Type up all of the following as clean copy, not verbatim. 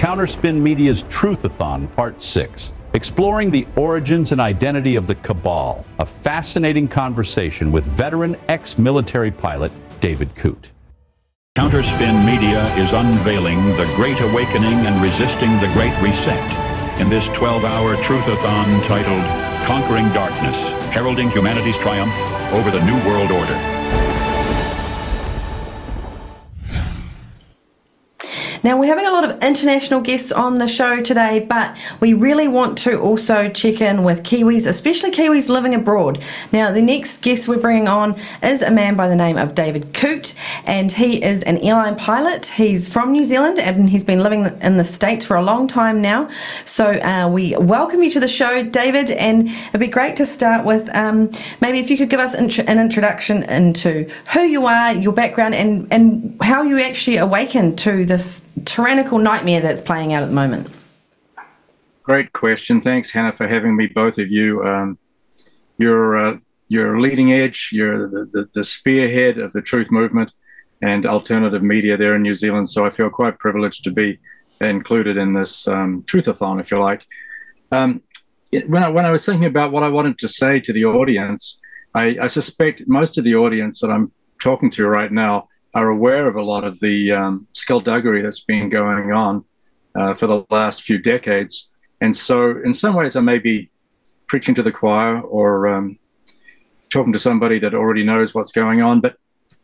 Counterspin Media's Truthathon Part 6, exploring the origins and identity of the Cabal, a fascinating conversation with veteran ex-military pilot David Coote. Counterspin Media is unveiling the Great Awakening and resisting the Great Reset in this 12-hour Truthathon titled Conquering Darkness, heralding humanity's triumph over the New World Order. Now, we're having a lot of international guests on the show today, but we really want to also check in with Kiwis, especially Kiwis living abroad. Now, the next guest we're bringing on is a man by the name of David Coote, and he is an airline pilot. He's from New Zealand, and he's been living in the States for a long time now. So we welcome you to the show, David, and it'd be great to start with maybe if you could give us an introduction into who you are, your background, and how you actually awakened to this tyrannical nightmare that's playing out at the moment. Great question. Thanks, Hannah, for having me, both of you. You're leading edge. You're the spearhead of the truth movement and alternative media there in New Zealand. So I feel quite privileged to be included in this Truthathon, if you like. When I was thinking about what I wanted to say to the audience, I suspect most of the audience that I'm talking to right now are aware of a lot of the skullduggery that's been going on for the last few decades. And so in some ways I may be preaching to the choir or talking to somebody that already knows what's going on. But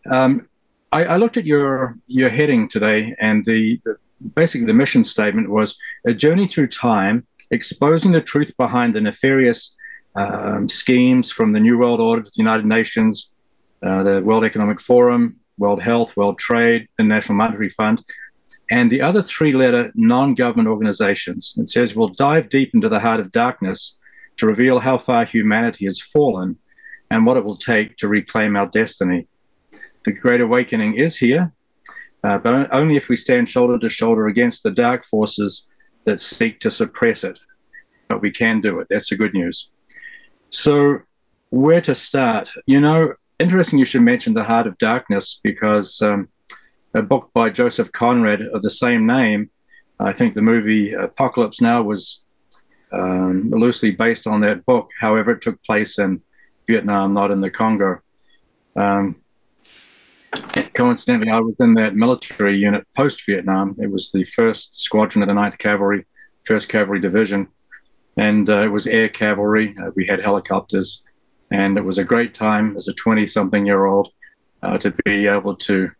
I looked at your heading today, and basically the mission statement was a journey through time, exposing the truth behind the nefarious schemes from the New World Order to the United Nations, the World Economic Forum, World Health, World Trade, the National Monetary Fund, and the other three-letter non-government organizations. It says we'll dive deep into the heart of darkness to reveal how far humanity has fallen and what it will take to reclaim our destiny. The Great Awakening is here, but only if we stand shoulder to shoulder against the dark forces that seek to suppress it. But we can do it. That's the good news. So where to start? Interesting you should mention The Heart of Darkness, because a book by Joseph Conrad of the same name, I think the movie Apocalypse Now was loosely based on that book. However, it took place in Vietnam, not in the Congo. Coincidentally, I was in that military unit post-Vietnam. It was the 1st Squadron of the 9th Cavalry, 1st Cavalry Division, and it was air cavalry. We had helicopters. And it was a great time as a 20-something-year-old to be able to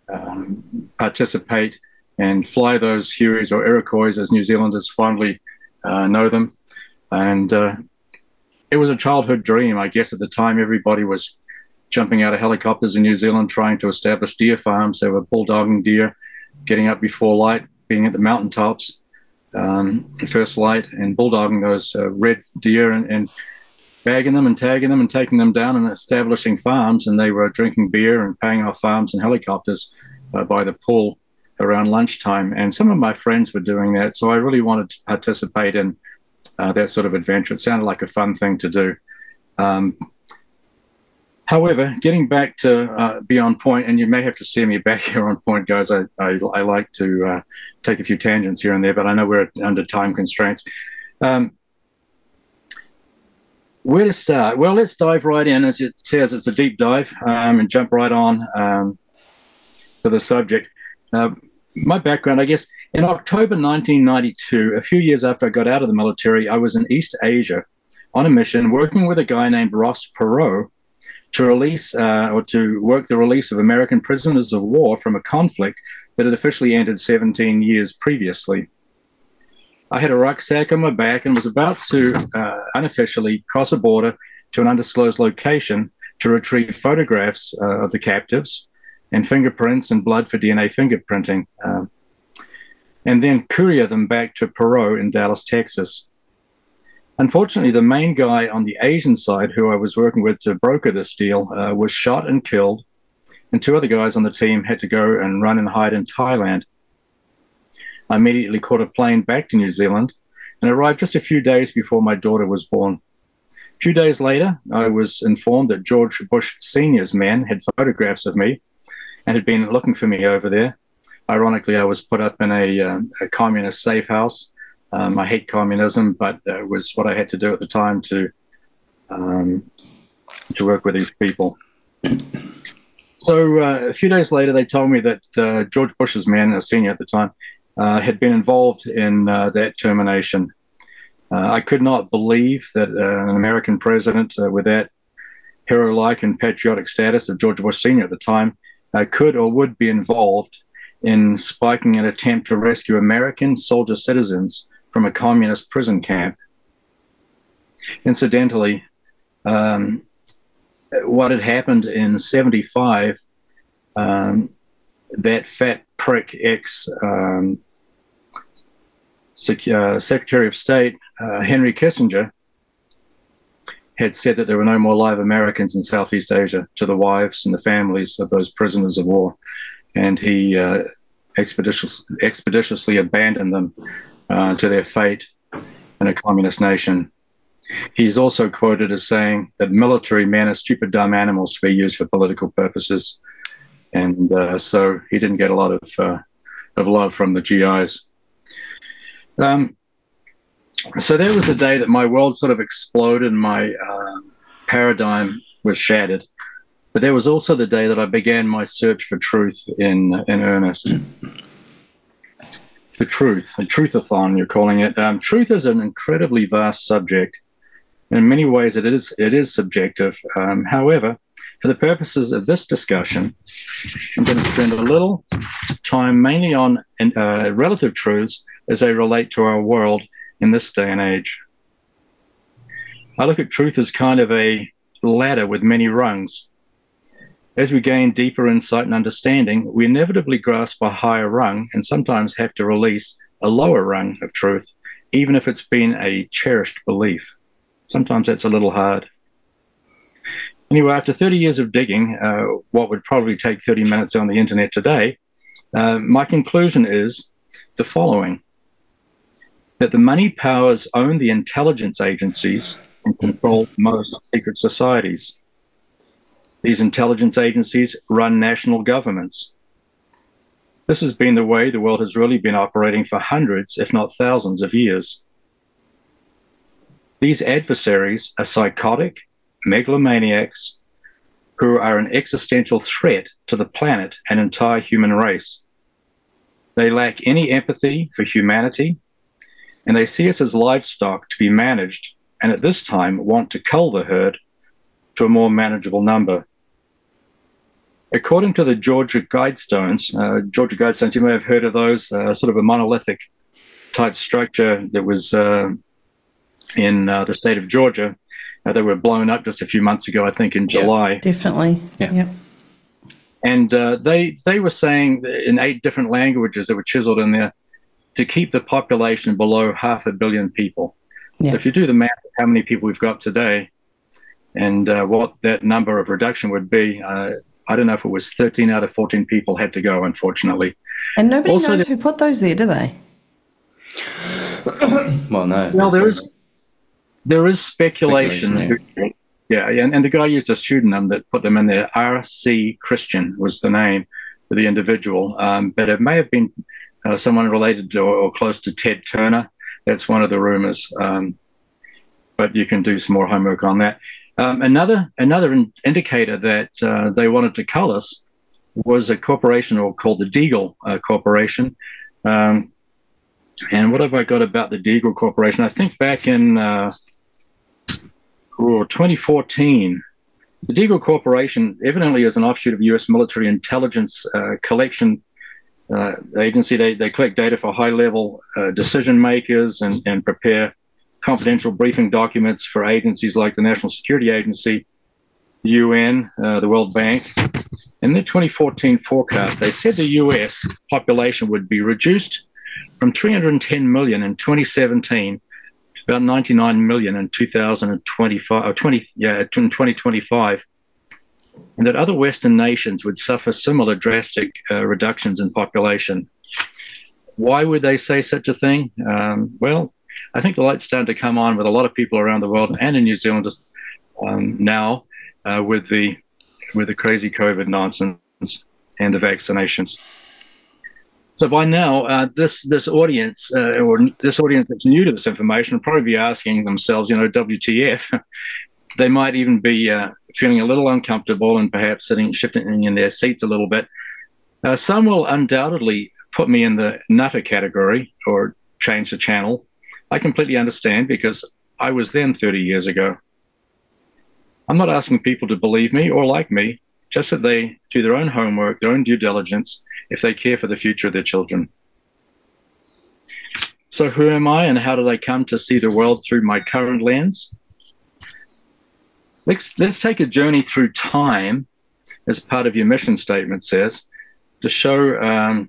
participate and fly those Hueys or Iroquois, as New Zealanders fondly know them. And it was a childhood dream. I guess at the time everybody was jumping out of helicopters in New Zealand trying to establish deer farms. They were bulldogging deer, getting up before light, being at the mountaintops, first light, and bulldogging those red deer and bagging them and tagging them and taking them down and establishing farms. And they were drinking beer and paying off farms and helicopters by the pool around lunchtime. And some of my friends were doing that. So I really wanted to participate in that sort of adventure. It sounded like a fun thing to do. However, getting back to be on point, and you may have to steer me back here on point, guys. I like to take a few tangents here and there, but I know we're under time constraints. Where to start? Well, let's dive right in. As it says, it's a deep dive, and jump right on to the subject. My background, I guess, in October 1992, a few years after I got out of the military, I was in East Asia on a mission working with a guy named Ross Perot to release or to work the release of American prisoners of war from a conflict that had officially ended 17 years previously. I had a rucksack on my back and was about to unofficially cross a border to an undisclosed location to retrieve photographs of the captives and fingerprints and blood for DNA fingerprinting, and then courier them back to Perot in Dallas, Texas. Unfortunately, the main guy on the Asian side who I was working with to broker this deal was shot and killed, and 2 other guys on the team had to go and run and hide in Thailand. I immediately caught a plane back to New Zealand and arrived just a few days before my daughter was born. A few days later, I was informed that George Bush Sr.'s men had photographs of me and had been looking for me over there. Ironically, I was put up in a communist safe house. I hate communism, but it was what I had to do at the time to work with these people. So a few days later, they told me that George Bush's man, a senior at the time, had been involved in that termination. I could not believe that an American president with that hero-like and patriotic status of George Bush Sr. at the time could or would be involved in spiking an attempt to rescue American soldier citizens from a communist prison camp. Incidentally, what had happened in '75, that fat prick Secretary of State, Henry Kissinger, had said that there were no more live Americans in Southeast Asia to the wives and the families of those prisoners of war. And he expeditiously abandoned them to their fate in a communist nation. He's also quoted as saying that military men are stupid, dumb animals to be used for political purposes. And so he didn't get a lot of love from the GIs. So that was the day that my world sort of exploded and my paradigm was shattered. But that was also the day that I began my search for truth in earnest. The truth, a truth-a-thon, you're calling it. Truth is an incredibly vast subject. In many ways, it is subjective. However, for the purposes of this discussion, I'm going to spend a little time mainly on relative truths as they relate to our world in this day and age. I look at truth as kind of a ladder with many rungs. As we gain deeper insight and understanding, we inevitably grasp a higher rung and sometimes have to release a lower rung of truth, even if it's been a cherished belief. Sometimes that's a little hard. Anyway, after 30 years of digging, what would probably take 30 minutes on the internet today, my conclusion is the following: that the money powers own the intelligence agencies and control most secret societies. These intelligence agencies run national governments. This has been the way the world has really been operating for hundreds, if not thousands of years. These adversaries are psychotic megalomaniacs who are an existential threat to the planet and entire human race. They lack any empathy for humanity, and they see us as livestock to be managed, and at this time want to cull the herd to a more manageable number. According to the Georgia Guidestones, you may have heard of those, sort of a monolithic type structure that was in the state of Georgia. They were blown up just a few months ago, I think in July. Yeah, definitely. Yeah. Yep. And they were saying in 8 different languages that were chiseled in there to keep the population below 500 million people. Yeah. So if you do the math of how many people we've got today and what that number of reduction would be, I don't know if it was 13 out of 14 people had to go, unfortunately. And nobody also knows who put those there, do they? Well, no. Well, there is speculation. Yeah, and the guy used a pseudonym that put them in there. R.C. Christian was the name of the individual, but it may have been someone related to or close to Ted Turner. That's one of the rumors, but you can do some more homework on that. Another indicator that they wanted to cull us was a corporation called the Deagle Corporation. And what have I got about the Deagle Corporation? I think back in 2014, the Deagle Corporation evidently is an offshoot of U.S. military intelligence collection agency. They collect data for high-level decision makers and prepare confidential briefing documents for agencies like the National Security Agency, the UN, the World Bank. In their 2014 forecast, they said the U.S. population would be reduced from 310 million in 2017 to about 99 million in 2025, and that other Western nations would suffer similar drastic reductions in population. Why would they say such a thing? Well, I think the light's starting to come on with a lot of people around the world and in New Zealand now with the crazy COVID nonsense and the vaccinations. So by now, this audience or this audience that's new to this information will probably be asking themselves, WTF? They might even be feeling a little uncomfortable and perhaps shifting in their seats a little bit. Some will undoubtedly put me in the nutter category or change the channel. I completely understand because I was then 30 years ago. I'm not asking people to believe me or like me, just that they do their own homework, their own due diligence, if they care for the future of their children. So who am I and how did I come to see the world through my current lens? Let's take a journey through time, as part of your mission statement says, to show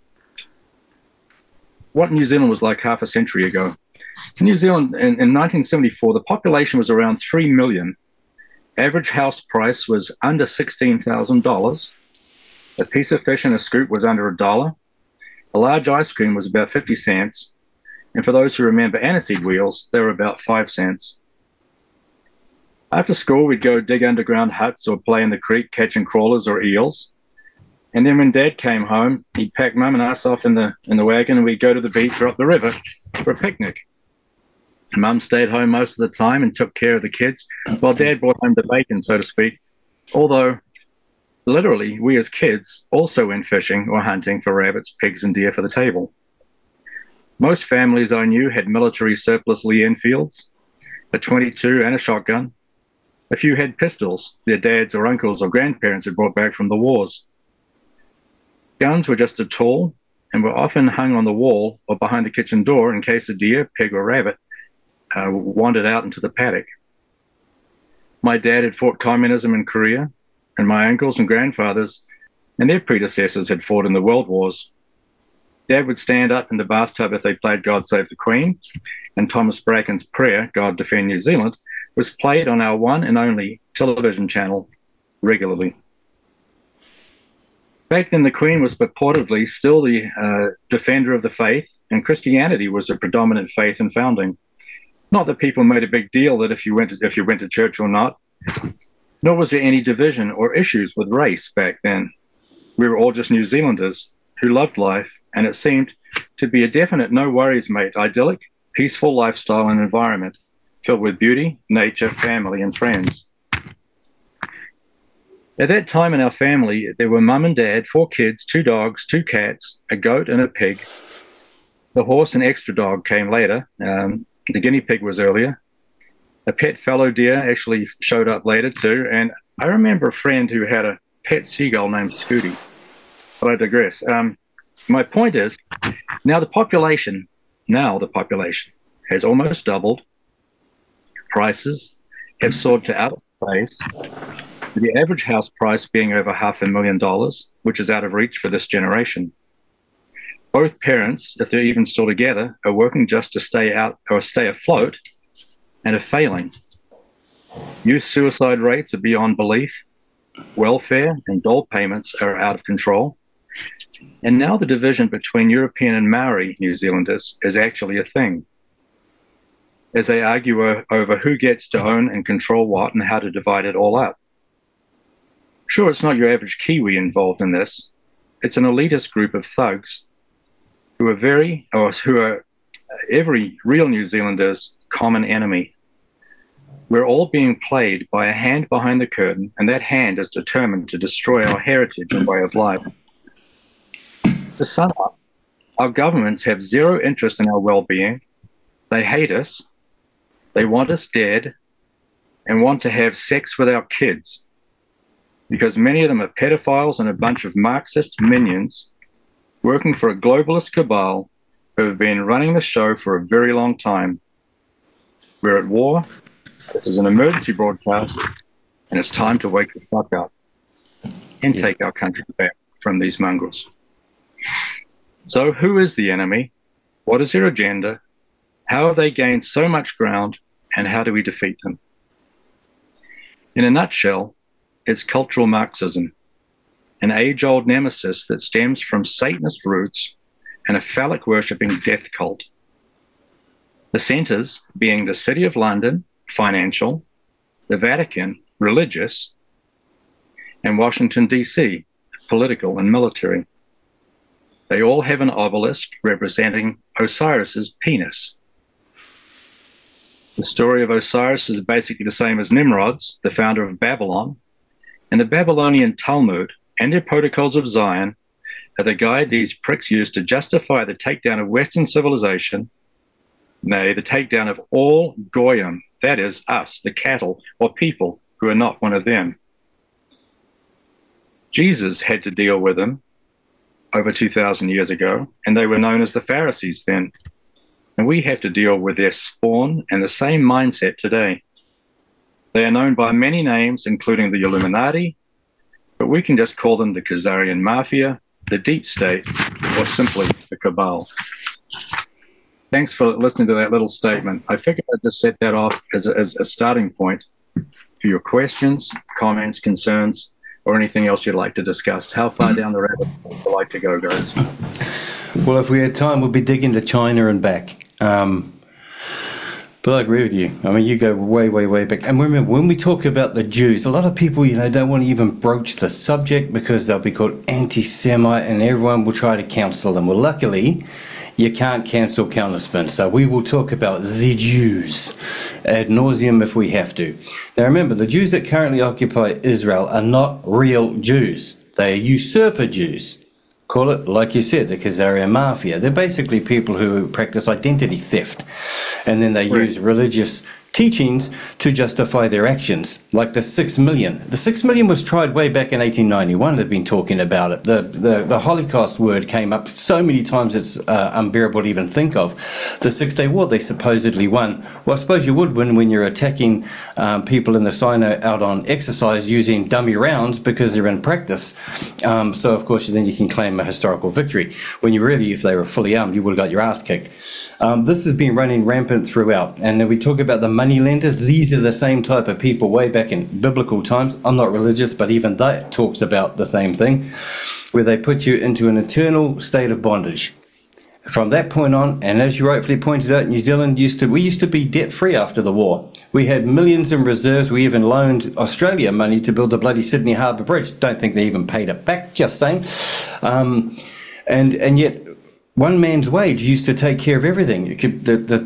what New Zealand was like half a century ago. In New Zealand, in 1974, the population was around 3 million. Average house price was under $16,000. A piece of fish in a scoop was under $1. A large ice cream was about 50 cents. And for those who remember aniseed wheels, they were about 5 cents. After school, we'd go dig underground huts or play in the creek catching crawlers or eels. And then when Dad came home, he'd pack Mum and us off in the wagon and we'd go to the beach or up the river for a picnic. Mum stayed home most of the time and took care of the kids, while Dad brought home the bacon, so to speak. Although, literally, we as kids also went fishing or hunting for rabbits, pigs, and deer for the table. Most families I knew had military surplus Lee Enfields, a .22 and a shotgun. A few had pistols their dads or uncles or grandparents had brought back from the wars. Guns were just a tool and were often hung on the wall or behind the kitchen door in case a deer, pig, or rabbit wandered out into the paddock. My dad had fought communism in Korea, and my uncles and grandfathers and their predecessors had fought in the world wars. Dad would stand up in the bathtub if they played God Save the Queen, and Thomas Bracken's prayer, God Defend New Zealand, was played on our one and only television channel regularly. Back then, the Queen was purportedly still the defender of the faith, and Christianity was a predominant faith in founding. Not that people made a big deal that if you went to church or not, nor was there any division or issues with race back then. We were all just New Zealanders who loved life, and it seemed to be a definite no worries mate, idyllic, peaceful lifestyle and environment filled with beauty, nature, family, and friends. At that time in our family, there were Mum and Dad, 4 kids, 2 dogs, 2 cats, a goat and a pig. The horse and extra dog came later. The guinea pig was earlier. A pet fallow deer actually showed up later too. And I remember a friend who had a pet seagull named Scooty. But I digress. My point is, now the population has almost doubled. Prices have soared to out of place. The average house price being over $500,000, which is out of reach for this generation. Both parents, if they're even still together, are working just to stay afloat and are failing. Youth suicide rates are beyond belief. Welfare and dole payments are out of control. And now the division between European and Maori New Zealanders is actually a thing, as they argue over who gets to own and control what and how to divide it all up. Sure, it's not your average Kiwi involved in this. It's an elitist group of thugs who are every real New Zealander's common enemy. We're all being played by a hand behind the curtain, and that hand is determined to destroy our heritage and way of life. To sum up, our governments have zero interest in our well-being. They hate us, they want us dead, and want to have sex with our kids, because many of them are pedophiles and a bunch of Marxist minions working for a globalist cabal who have been running the show for a very long time. We're at war. This is an emergency broadcast, and it's time to wake the fuck up and take our country back from these mongrels. So who is the enemy? What is their agenda? How have they gained so much ground, and how do we defeat them? In a nutshell, it's cultural Marxism, an age-old nemesis that stems from Satanist roots and a phallic-worshipping death cult. The centers being the City of London, financial, the Vatican, religious, and Washington, D.C., political and military. They all have an obelisk representing Osiris's penis. The story of Osiris is basically the same as Nimrod's, the founder of Babylon, and the Babylonian Talmud and their Protocols of Zion are the guide these pricks use to justify the takedown of Western civilization, nay, the takedown of all Goyim, that is, us, the cattle or people who are not one of them. Jesus had to deal with them over 2,000 years ago, and they were known as the Pharisees then. And we have to deal with their spawn and the same mindset today. They are known by many names, including the Illuminati, but we can just call them the Khazarian Mafia, the Deep State, or simply the Cabal. Thanks for listening to that little statement. I figured I'd just set that off as a starting point for your questions, comments, concerns, or anything else you'd like to discuss. How far down the rabbit hole would you like to go, guys? Well, if we had time, we'll be digging to China and back. But I agree with you. I mean, you go way, way, way back. And remember, when we talk about the Jews, a lot of people, don't want to even broach the subject because they'll be called anti-Semite and everyone will try to counsel them. Well, luckily, you can't cancel counterspin. So we will talk about the Jews ad nauseum if we have to. Now, remember, the Jews that currently occupy Israel are not real Jews. They are usurper Jews. Call it, like you said, the Khazarian Mafia. They're basically people who practice identity theft. And then they use religious teachings to justify their actions, like the 6 million. The 6 million was tried way back in 1891. They've been talking about it. The Holocaust word came up so many times it's unbearable to even think of. The 6-Day War they supposedly won. Well, I suppose you would win when you're attacking people in the Sinai out on exercise using dummy rounds because they're in practice. So, of course, then you can claim a historical victory. When you really, if they were fully armed, you would have got your ass kicked. This has been running rampant throughout. And then we talk about the money lenders. These are the same type of people way back in biblical times. I'm not religious, but even that talks about the same thing, where they put you into an eternal state of bondage. From that point on, and as you rightfully pointed out, New Zealand used to be debt-free after the war. We had millions in reserves. We even loaned Australia money to build the bloody Sydney Harbour Bridge. Don't think they even paid it back, just saying. And yet, one man's wage used to take care of everything. You could,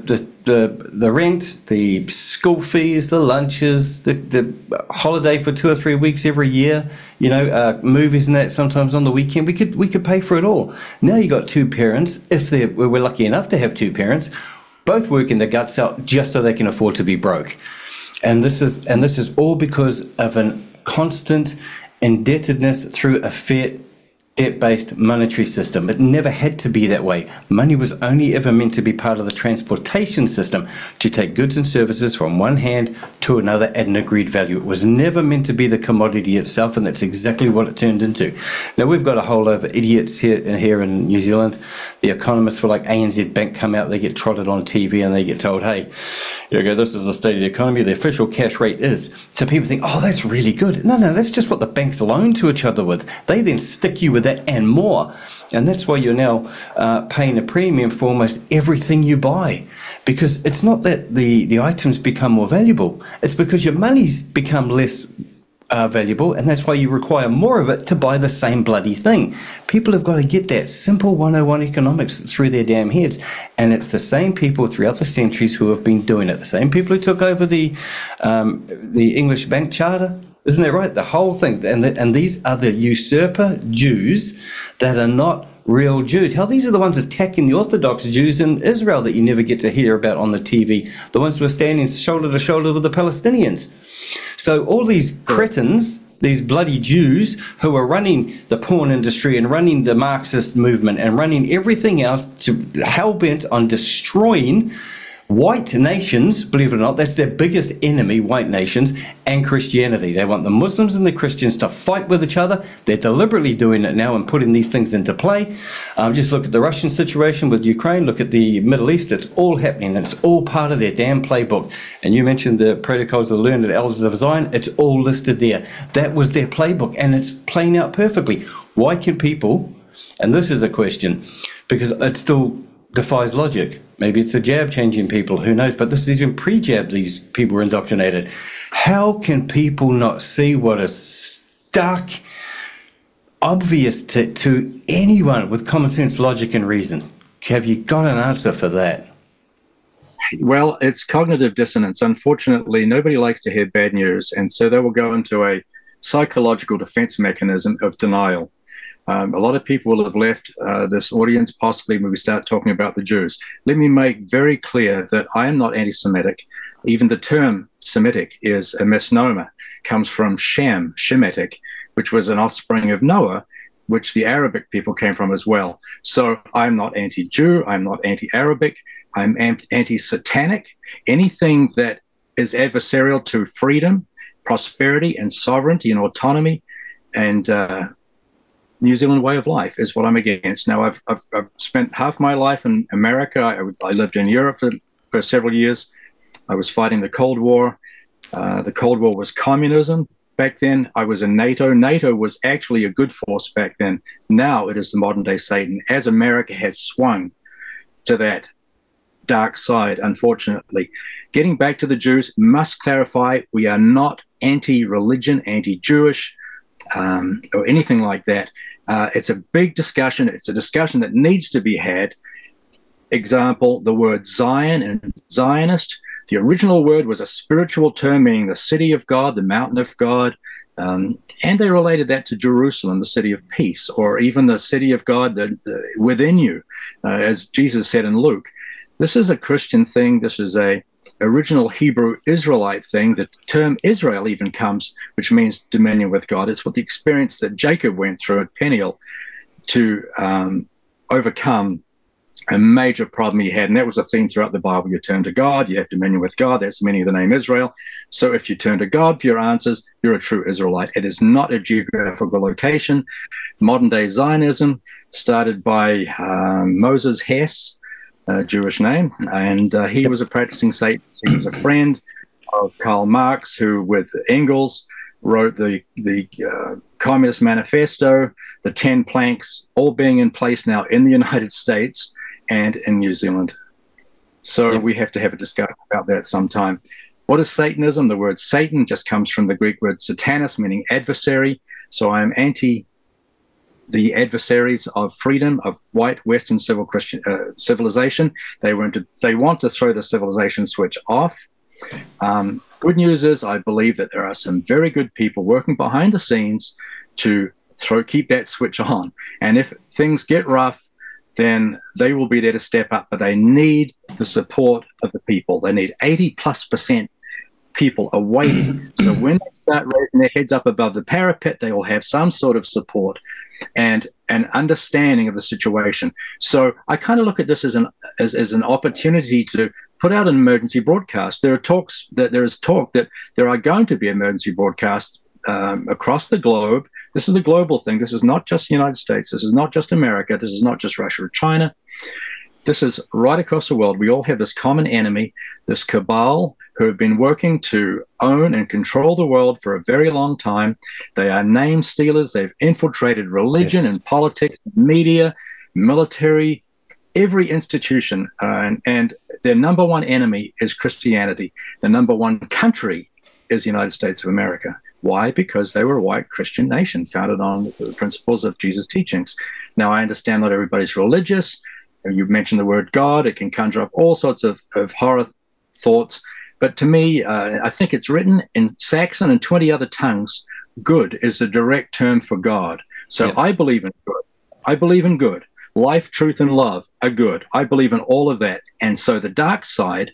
the rent, the school fees, the lunches, the holiday for 2 or 3 weeks every year, movies and that sometimes on the weekend. We could pay for it all. Now you got two parents, if we're lucky enough to have two parents, both working their guts out just so they can afford to be broke. And this is all because of a constant indebtedness through a fiat debt-based monetary system. It never had to be that way. Money was only ever meant to be part of the transportation system to take goods and services from one hand to another at an agreed value. It was never meant to be the commodity itself, and that's exactly what it turned into. Now, we've got a whole lot of idiots here in New Zealand. The economists for like ANZ Bank come out, they get trotted on TV and they get told, hey, this is the state of the economy, the official cash rate is. So people think, oh, that's really good. No, that's just what the banks loan to each other with. They then stick you with that and more. And that's why you're now paying a premium for almost everything you buy. Because it's not that the items become more valuable. It's because your money's become less valuable, and that's why you require more of it to buy the same bloody thing. People have got to get that simple 101 economics through their damn heads, and it's the same people throughout the centuries who have been doing it. The same people who took over the English bank charter. Isn't that right? The whole thing. And these are the usurper Jews that are not real Jews. Hell, these are the ones attacking the Orthodox Jews in Israel that you never get to hear about on the TV. The ones who are standing shoulder to shoulder with the Palestinians. So all these cretins, these bloody Jews who are running the porn industry and running the Marxist movement and running everything else to hell-bent on destroying white nations, believe it or not, that's their biggest enemy, white nations, and Christianity. They want the Muslims and the Christians to fight with each other. They're deliberately doing it now and putting these things into play. Just look at the Russian situation with Ukraine. Look at the Middle East. It's all happening. It's all part of their damn playbook. And you mentioned the Protocols of the Learned Elders of Zion. It's all listed there. That was their playbook, and it's playing out perfectly. Why can people, and this is a question, because it still defies logic. Maybe it's the jab changing people, who knows? But this is even pre-jab, these people were indoctrinated. How can people not see what a stark obvious to anyone with common sense, logic, and reason. Have you got an answer for that? Well, it's cognitive dissonance. Unfortunately, nobody likes to hear bad news, and so they will go into a psychological defense mechanism of denial. A lot of people will have left this audience possibly when we start talking about the Jews. Let me make very clear that I am not anti-Semitic. Even the term Semitic is a misnomer, comes from Shem, Shemitic, which was an offspring of Noah, which the Arabic people came from as well. So I'm not anti-Jew, I'm not anti-Arabic, I'm anti-satanic. Anything that is adversarial to freedom, prosperity, and sovereignty and autonomy and New Zealand way of life is what I'm against. Now, I've spent half my life in America. I lived in Europe for several years. I was fighting the Cold War. The Cold War was communism. Back then, I was in NATO. NATO was actually a good force back then. Now it is the modern-day Satan, as America has swung to that dark side, unfortunately. Getting back to the Jews, must clarify, we are not anti-religion, anti-Jewish, or anything like that. It's a big discussion. It's a discussion that needs to be had. Example, the word Zion and Zionist. The original word was a spiritual term meaning the city of God, the mountain of God, and they related that to Jerusalem, the city of peace, or even the city of God within you, as Jesus said in Luke. This is a Christian thing. This is a original Hebrew Israelite thing. The term Israel even comes, which means dominion with God. It's what the experience that Jacob went through at Peniel to overcome a major problem he had, and that was a theme throughout the Bible. You turn to God, you have dominion with God. That's the meaning of the name Israel. So if you turn to God for your answers, you're a true Israelite. It is not a geographical location. Modern-day Zionism started by Moses Hess, a Jewish name, and he was a practicing Satanist. He was a friend of Karl Marx, who, with Engels, wrote the Communist Manifesto, the 10 planks, all being in place now in the United States and in New Zealand. So we have to have a discussion about that sometime. What is Satanism? The word Satan just comes from the Greek word Satanas, meaning adversary. So I am anti the adversaries of freedom, of white Western civilization. They want to throw the civilization switch off. Good news is I believe that there are some very good people working behind the scenes to keep that switch on. And if things get rough, then they will be there to step up, but they need the support of the people. They need 80+% people are waiting. So when they start raising their heads up above the parapet, they will have some sort of support and an understanding of the situation. So I kind of look at this as an opportunity to put out an emergency broadcast. There is talk that there are going to be emergency broadcasts across the globe. This is a global thing. This is not just the United States. This is not just America. This is not just Russia or China. This is right across the world. We all have this common enemy, this cabal, who have been working to own and control the world for a very long time. They are name stealers. They've infiltrated religion and politics, media, military, every institution. And their number one enemy is Christianity. The number one country is the United States of America. Why? Because they were a white Christian nation founded on the principles of Jesus' teachings. Now, I understand not everybody's religious. You mentioned the word God. It can conjure up all sorts of horror thoughts. But to me, I think it's written in Saxon and 20 other tongues. Good is the direct term for God. So I believe in good. I believe in good. Life, truth, and love are good. I believe in all of that. And so the dark side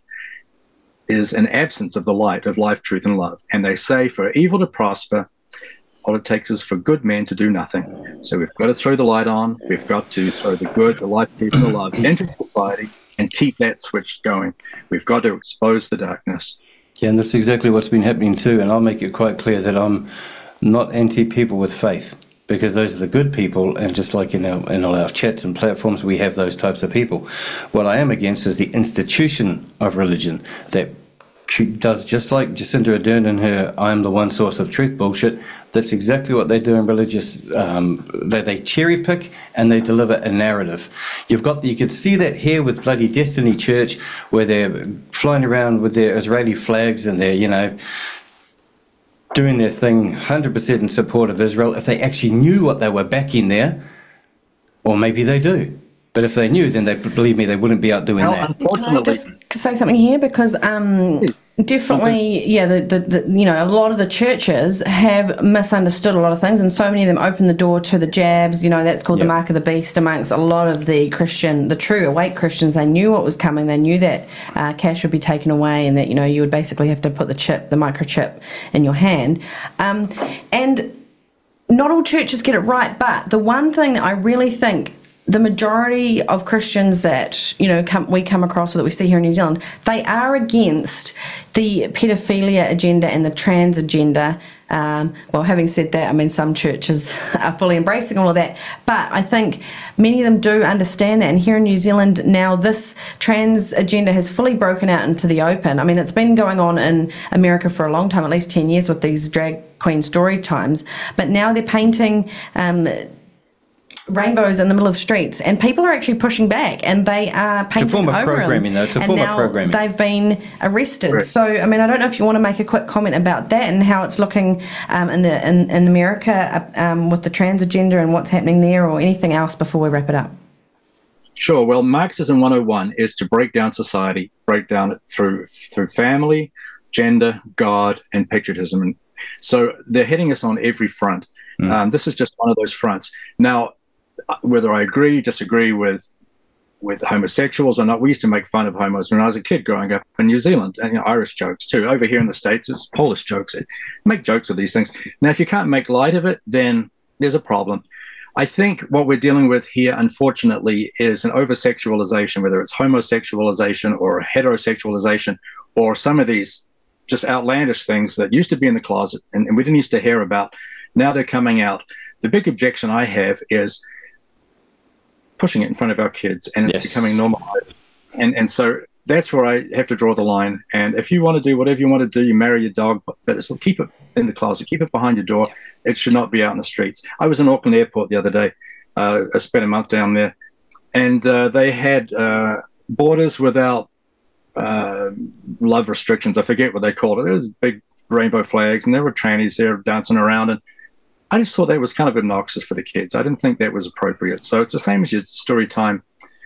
is an absence of the light of life, truth, and love. And they say for evil to prosper, all it takes is for good men to do nothing. So we've got to throw the light on. We've got to throw the good, the life, truth, and the love into society and keep that switch going. We've got to expose the darkness. Yeah, and that's exactly what's been happening too. And I'll make it quite clear that I'm not anti-people with faith, because those are the good people, and just like in all our chats and platforms, we have those types of people. What I am against is the institution of religion that does just like Jacinda Ardern and her "I am the one source of truth" bullshit. That's exactly what they do in religious. They cherry pick and they deliver a narrative. You could see that here with bloody Destiny Church, where they're flying around with their Israeli flags and their doing their thing 100% in support of Israel, if they actually knew what they were backing there, or maybe they do. But if they knew, then believe me, they wouldn't be out doing that. Can I just say something here? Because definitely, yeah, a lot of the churches have misunderstood a lot of things, and so many of them open the door to the jabs. That's called the mark of the beast amongst a lot of the true awake Christians. They knew what was coming. They knew that cash would be taken away, and that you would basically have to put the microchip in your hand, and not all churches get it right. But the one thing that I really think the majority of Christians that we come across or that we see here in New Zealand, they are against the pedophilia agenda and the trans agenda. Well, having said that, I mean, some churches are fully embracing all of that, but I think many of them do understand that. And here in New Zealand now, this trans agenda has fully broken out into the open. I mean, it's been going on in America for a long time, at least 10 years, with these drag queen story times. But now they're painting rainbows in the middle of streets, and people are actually pushing back, and they are painting it's a form of over programming, though. It's a form of programming. They've been arrested. Right. So, I mean, I don't know if you want to make a quick comment about that and how it's looking in America with the trans agenda and what's happening there, or anything else before we wrap it up. Sure. Well, Marxism 101 is to break down society, break down it through family, gender, God, and patriotism. And so they're hitting us on every front. This is just one of those fronts. Now, whether I disagree with homosexuals or not, we used to make fun of homos when I was a kid growing up in New Zealand, and Irish jokes too. Over here in the States, it's Polish jokes. Make jokes of these things. Now, if you can't make light of it, then there's a problem. I think what we're dealing with here, unfortunately, is an over-sexualization, whether it's homosexualization or heterosexualization or some of these just outlandish things that used to be in the closet and we didn't used to hear about. Now they're coming out. The big objection I have is pushing it in front of our kids, and it's becoming normalized. And so that's where I have to draw the line. And if you want to do whatever you want to do, you marry your dog, but keep it in the closet, keep it behind your door. It should not be out in the streets. I was in Auckland Airport the other day. I spent a month down there, and they had borders without love restrictions. I forget what they called it. There was big rainbow flags, and there were trannies there dancing around, and I just thought that was kind of obnoxious for the kids. I didn't think that was appropriate. So it's the same as your story time,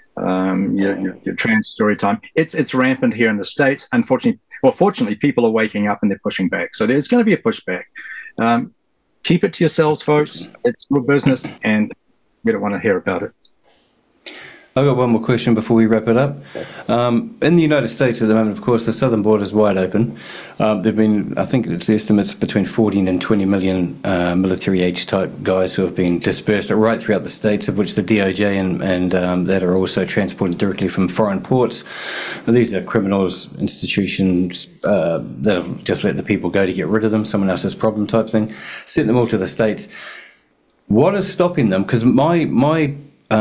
your trans story time. It's rampant here in the States. Fortunately, people are waking up and they're pushing back. So there's going to be a pushback. Keep it to yourselves, folks. It's your business, and we don't want to hear about it. I've got one more question before we wrap it up. In the United States at the moment, of course, the southern border is wide open. There've been, I think it's the estimates, between 14 and 20 million military-age type guys who have been dispersed right throughout the states, of which the DOJ and that are also transported directly from foreign ports. These are criminals, institutions that'll just let the people go to get rid of them, someone else's problem type thing, sent them all to the states. What is stopping them? Because my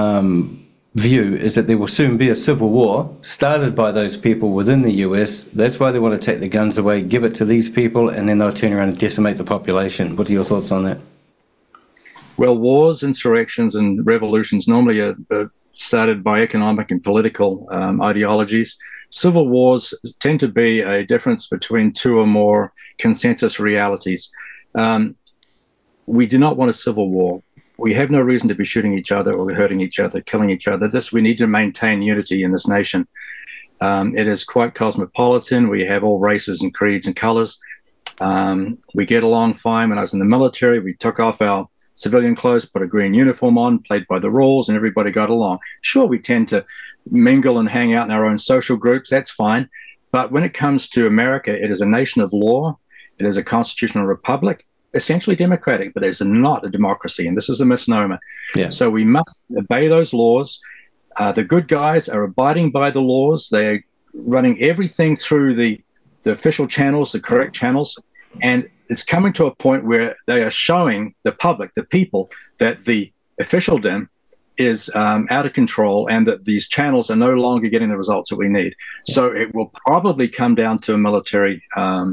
view is that there will soon be a civil war started by those people within the US. That's why they want to take the guns away, give it to these people, and then they'll turn around and decimate the population. What are your thoughts on that? Well, wars, insurrections, and revolutions normally are started by economic and political ideologies. Civil wars tend to be a difference between two or more consensus realities. We do not want a civil war. We have no reason to be shooting each other or hurting each other, killing each other. We need to maintain unity in this nation. It is quite cosmopolitan. We have all races and creeds and colors. We get along fine. When I was in the military, we took off our civilian clothes, put a green uniform on, played by the rules, and everybody got along. Sure, we tend to mingle and hang out in our own social groups. That's fine. But when it comes to America, it is a nation of law. It is a constitutional republic. Essentially democratic, but it's not a democracy, and this is a misnomer. Yeah. So we must obey those laws. The good guys are abiding by the laws. They're running everything through the official channels, the correct channels, and it's coming to a point where they are showing the public, the people, that the officialdom is out of control and that these channels are no longer getting the results that we need. So it will probably come down to a military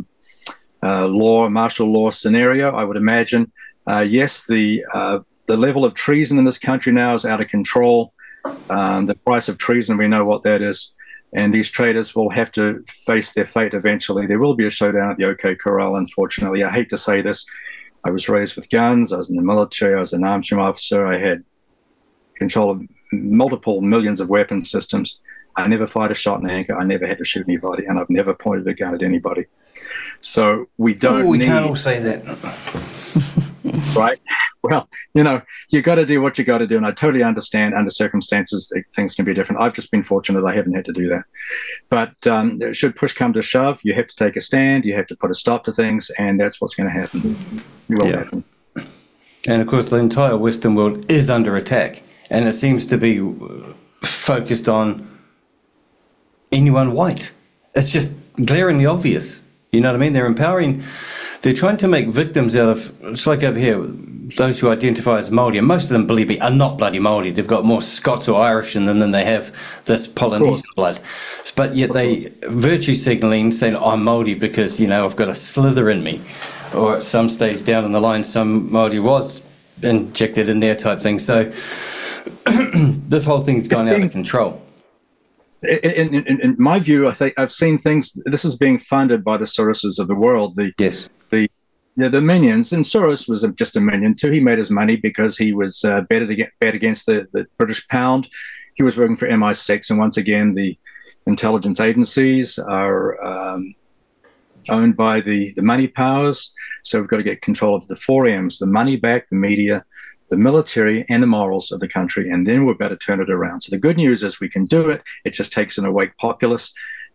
martial law scenario, I would imagine. Yes, the level of treason in this country now is out of control. The price of treason, we know what that is. and these traders will have to face their fate eventually. There will be a showdown at the OK Corral, unfortunately. I hate to say this. I was raised with guns. I was in the military. I was an arms room officer. I had control of multiple millions of weapon systems. I never fired a shot in anger. I never had to shoot anybody, and I've never pointed a gun at anybody. So we don't we need... can't all say that. Right? Well, you got to do what you got to do, and I totally understand under circumstances things can be different. I've just been fortunate I haven't had to do that. But should push come to shove, you have to take a stand, you have to put a stop to things, and that's what's going to happen. It will happen. And of course, the entire Western world is under attack, and it seems to be focused on anyone white. It's just glaringly obvious. You know what I mean? They're trying to make victims out of, it's like over here, those who identify as Māori, and most of them, believe me, are not bloody Māori. They've got more Scots or Irish in them than they have this Polynesian blood. But yet they virtue signalling, saying, I'm Māori because, I've got a slither in me. Or at some stage down in the line, some Māori was injected in there type thing. So this whole thing's gone out of control. In my view, I think I've seen things. This is being funded by the Soroses of the world. The minions, and Soros was just a minion too. He made his money because he was bet against the British pound. He was working for MI6, and once again, the intelligence agencies are owned by the money powers. So we've got to get control of the 4Ms: the money back, the media, the military, and the morals of the country, and then we're about to turn it around. So the good news is we can do it. It just takes an awake populace.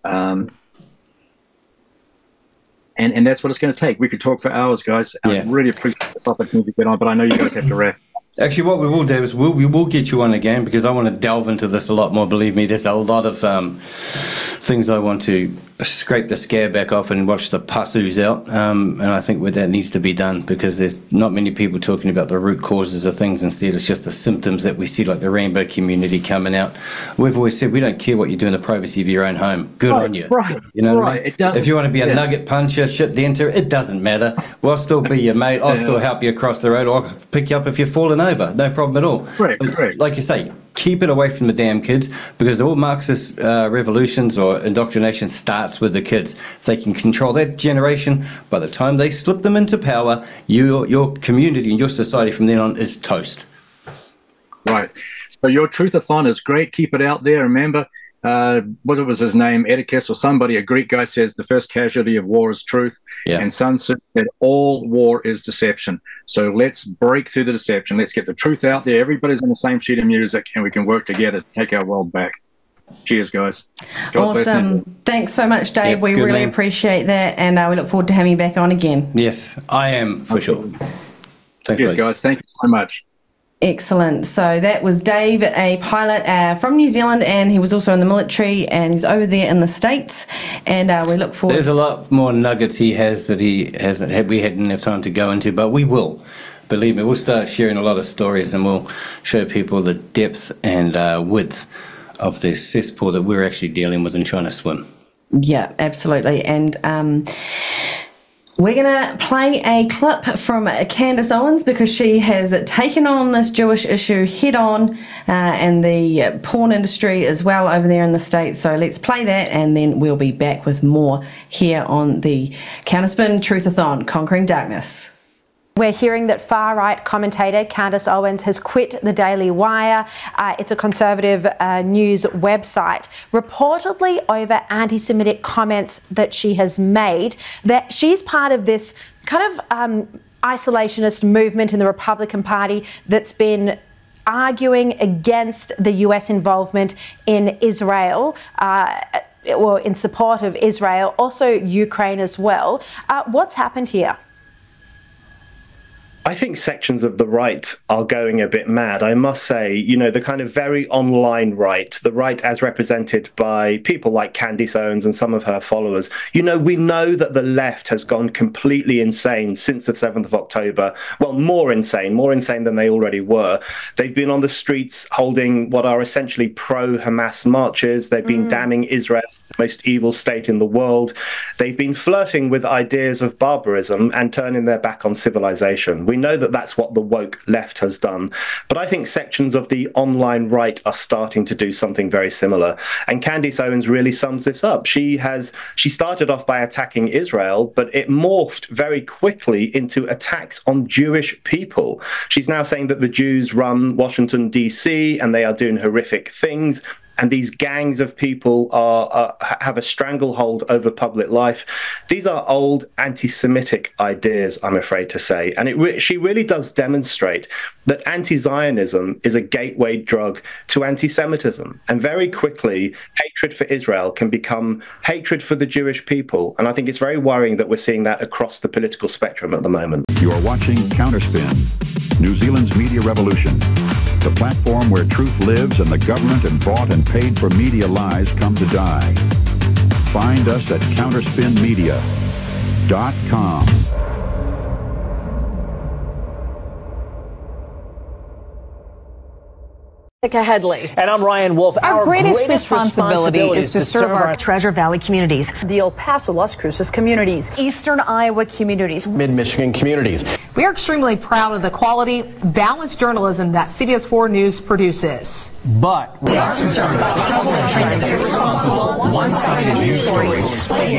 And that's what it's going to take. We could talk for hours, guys. Yeah. I really appreciate this opportunity to get on, but I know you guys have to wrap. Actually, what we will do is we will get you on again, because I want to delve into this a lot more. Believe me, there's a lot of things I want to scrape the scare back off and watch the pus ooze out. And I think that needs to be done, because there's not many people talking about the root causes of things. Instead, it's just the symptoms that we see, like the rainbow community coming out. We've always said we don't care what you do in the privacy of your own home. Good on you. Right. You know what right. I mean? If you want to be a nugget puncher, shit denter, it doesn't matter. We'll still be your mate. I'll still help you across the road, or I'll pick you up if you're falling over. No problem at all. Correct. Like you say, keep it away from the damn kids, because all Marxist revolutions or indoctrination starts with the kids. If they can control that generation, by the time they slip them into power, your community and your society from then on is toast. Right. So your Truthathon is great. Keep it out there. Remember, what was his name, Edicus or somebody, a Greek guy, says the first casualty of war is truth. Yeah. And Sun Tzu said all war is deception. So let's break through the deception. Let's get the truth out there. Everybody's on the same sheet of music, and we can work together to take our world back. Cheers, guys. God awesome. Thanks so much, Dave. We really appreciate that, and we look forward to having you back on again. Yes, I am, for sure. Cheers, guys. Thank you so much. Excellent. So that was Dave, a pilot from New Zealand, and he was also in the military, and he's over there in the States, and we look forward. There's a lot more nuggets he has that he hasn't had. We hadn't enough time to go into, but we will. Believe me, we'll start sharing a lot of stories, and we'll show people the depth and width of the cesspool that we're actually dealing with and trying to swim. Yeah, absolutely. And we're going to play a clip from Candace Owens, because she has taken on this Jewish issue head on, and the porn industry as well over there in the States. So let's play that, and then we'll be back with more here on the Counterspin Truthathon, Conquering Darkness. We're hearing that far-right commentator Candace Owens has quit the Daily Wire. It's a conservative news website, reportedly over anti-Semitic comments that she has made. That she's part of this kind of isolationist movement in the Republican Party that's been arguing against the US involvement in Israel, or in support of Israel, also Ukraine as well. What's happened here? I think sections of the right are going a bit mad. I must say, the kind of very online right, the right as represented by people like Candace Owens and some of her followers. We know that the left has gone completely insane since the 7th of October. Well, more insane than they already were. They've been on the streets holding what are essentially pro-Hamas marches. They've been damning Israel, the most evil state in the world. They've been flirting with ideas of barbarism and turning their back on civilization. We know that that's what the woke left has done. But I think sections of the online right are starting to do something very similar. And Candace Owens really sums this up. She started off by attacking Israel, but it morphed very quickly into attacks on Jewish people. She's now saying that the Jews run Washington, D.C., and they are doing horrific things. And these gangs of people have a stranglehold over public life. These are old anti-Semitic ideas, I'm afraid to say. And she really does demonstrate that anti-Zionism is a gateway drug to anti-Semitism. And very quickly, hatred for Israel can become hatred for the Jewish people. And I think it's very worrying that we're seeing that across the political spectrum at the moment. You are watching Counterspin, New Zealand's media revolution. The platform where truth lives and the government and bought and paid for media lies come to die. Find us at counterspinmedia.com. Headley. And I'm Ryan Wolf. Our greatest responsibility is to serve our Treasure Valley communities, the El Paso, Las Cruces communities, Eastern Iowa communities, Mid-Michigan communities. We are extremely proud of the quality, balanced journalism that CBS 4 News produces. But we are concerned about troubling, irresponsible, one-sided news stories plaguing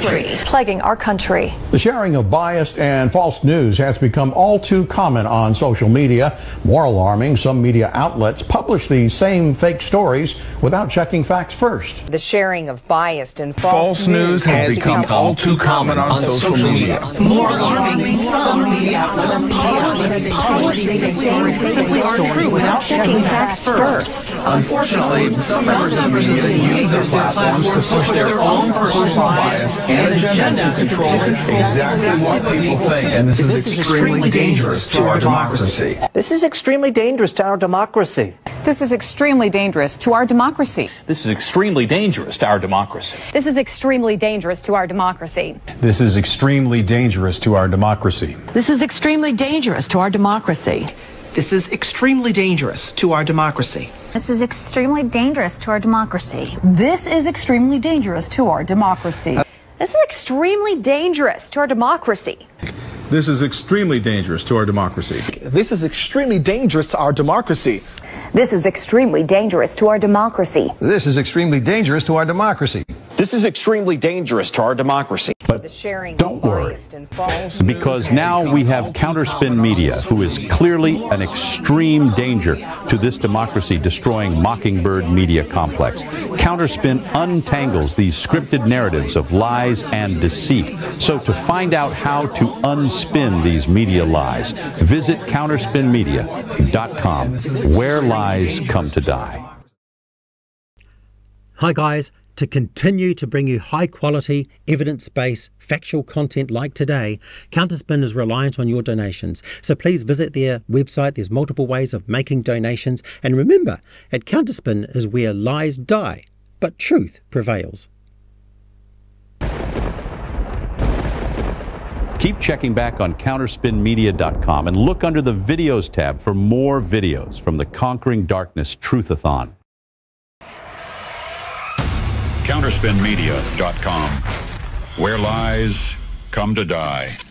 our country. The sharing of biased and false news has become all too common on social media. More alarming, some media outlets publish these same fake stories without checking facts first. The sharing of biased and false news has become all too common on social media. More alarming, some media outlets publish these stories simply aren't true without checking facts first. Unfortunately, some members of the media use their platforms to push their own personal bias and agenda to control exactly what people think. And this is extremely dangerous to our democracy. this is extremely dangerous to our democracy. This is extremely dangerous to our democracy. This is extremely dangerous to our democracy. This is extremely dangerous to our democracy. This is extremely dangerous to our democracy. This is extremely dangerous to our democracy. This is extremely dangerous to our democracy. This is extremely dangerous to our democracy. This is extremely dangerous to our democracy. This is extremely dangerous to our democracy. This is extremely dangerous to our democracy. This is extremely dangerous to our democracy. This is extremely dangerous to our democracy. This is extremely dangerous to our democracy. This is extremely dangerous to our democracy. But don't worry, because now we have Counterspin Media, who is clearly an extreme danger to this democracy destroying Mockingbird media complex. Counterspin untangles these scripted narratives of lies and deceit. So to find out how to unspin these media lies, visit counterspinmedia.com, where lies come to die. Hi guys. To continue to bring you high-quality, evidence-based, factual content like today, Counterspin is reliant on your donations. So please visit their website. There's multiple ways of making donations. And remember, at Counterspin is where lies die, but truth prevails. Keep checking back on counterspinmedia.com and look under the Videos tab for more videos from the Conquering Darkness Truthathon. Counterspinmedia.com, where lies come to die.